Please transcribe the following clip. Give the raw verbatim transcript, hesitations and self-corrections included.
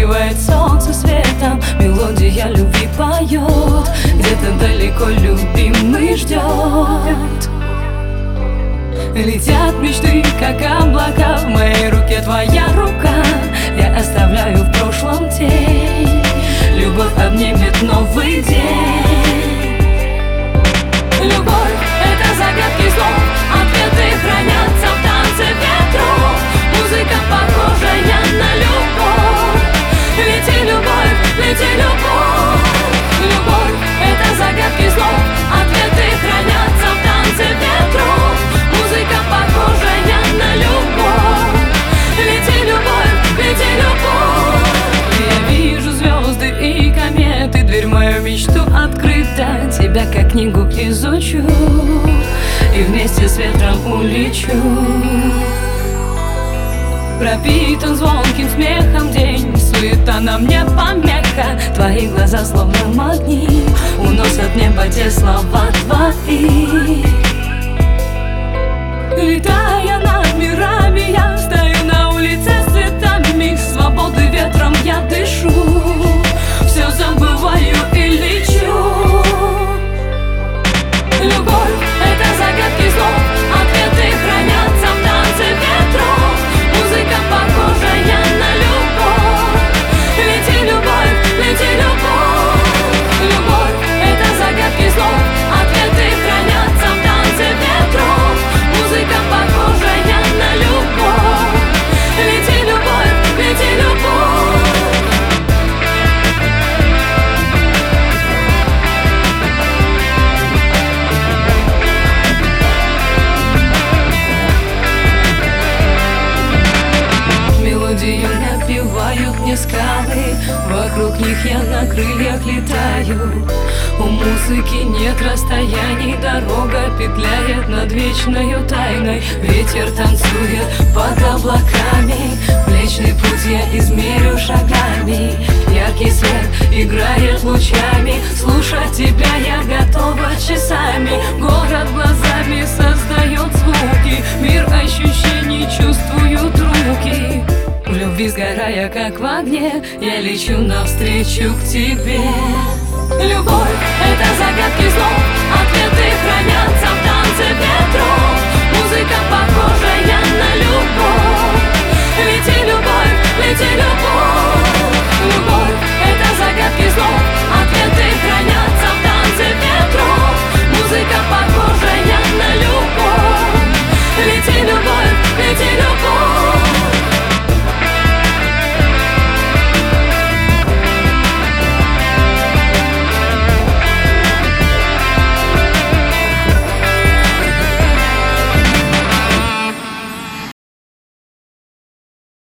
согревает солнце светом, мелодия любви поет, где-то далеко любимый ждет. Летят мечты, как облака, в моей руке твоя рука. Я оставляю в прошлом тень, любовь обнимет новый день. Любовь — это загадки слов, ответы хранятся в танце ветров. Музыка, похожая на любовь. Лети, любовь, лети, любовь. Любовь — это загадки слов, ответы хранятся в танце ветров. Музыка, похожая на любовь. Лети, любовь, лети, любовь. Я вижу звезды и кометы, дверь в мою мечту открыта. Тебя как книгу изучу и вместе с ветром улечу. Пропитан звонким смехом день, суета на мне помеха. Твои глаза словно магнит уносят в небо те слова твои. Летая над мирами, я стою на улице с цветами. Свободы ветром я дышу, все забываю и лечу. Любовь — это загадки слов, ответы хранятся в танце ветров. Музыка, похожая на любовь. Лети, любовь, лети, любовь. Любовь — это загадки слов, ответы хранятся в танце ветров. Музыка, похожая на любовь. Лети, любовь, лети, любовь. Мелодию напевают мне скалы, вокруг них я на крыльях летаю. У музыки нет расстояний, дорога петляет над вечною тайной. Ветер танцует под облаками, Млечный путь я измерю шагами. Яркий свет играет лучами, слушать тебя я готова часами. Город глазами создает звуки, мир ощущений чувствуют руки. В любви сгорая, как в огне, я лечу навстречу к тебе. Любовь — это загадки слов, ответы хранятся в танце ветров. Музыка, похожая